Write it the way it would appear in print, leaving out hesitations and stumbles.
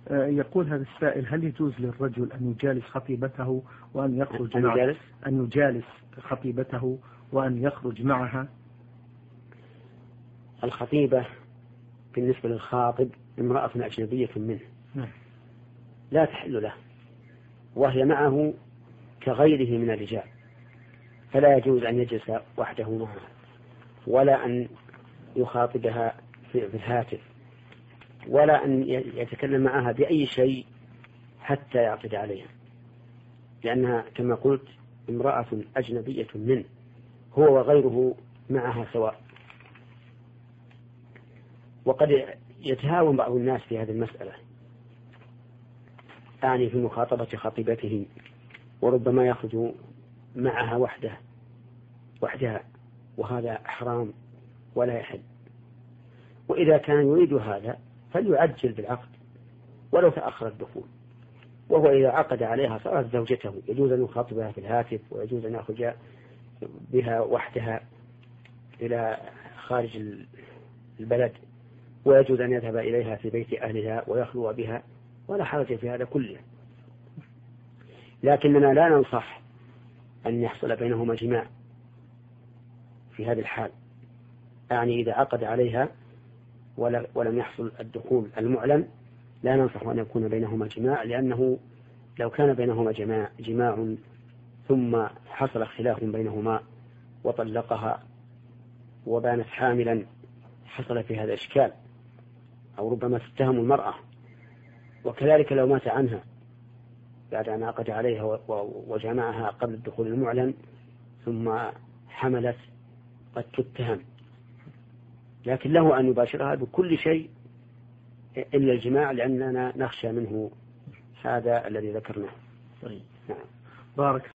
يقول هذا السائل: هل يجوز للرجل أن يجالس خطيبته وأن يخرج معها؟ أن يجالس خطيبته وأن يخرج معها. الخطيبة بالنسبة للخاطب امرأة أجنبية منه لا تحل له، وهي معه كغيره من الرجال، فلا يجوز أن يجلس وحده معها ولا أن يخاطبها في الهاتف ولا أن يتكلم معها بأي شيء حتى يعقد عليها، لأنها كما قلت امرأة أجنبية منه، هو وغيره معها سواء. وقد يتهاون بعض الناس في هذه المسألة، أعني في مخاطبة خطيبته، وربما يخرج معها وحدها، وهذا حرام ولا يحل. وإذا كان يريد هذا فليعجل بالعقد ولو تأخر الدخول، وهو إذا عقد عليها صارت زوجته، يجوز أن يخاطبها في الهاتف، ويجوز أن يخرج بها وحدها إلى خارج البلد، ويجوز أن يذهب إليها في بيت أهلها ويخلو بها، ولا حرج في هذا كله. لكننا لا ننصح أن يحصل بينهما جماع في هذه الحال، يعني إذا عقد عليها ولم يحصل الدخول المعلن لا ننصح أن يكون بينهما جماع، لأنه لو كان بينهما جماع ثم حصل خلاف بينهما وطلقها وبانت حاملا حصل في هذا إشكال، أو ربما تتهم المرأة. وكذلك لو مات عنها بعد أن عقد عليها وجمعها قبل الدخول المعلن ثم حملت قد تتهم، لكن له أن يباشرها بكل شيء إلا الجماع، لأننا نخشى منه هذا الذي ذكرناه. نعم. بارك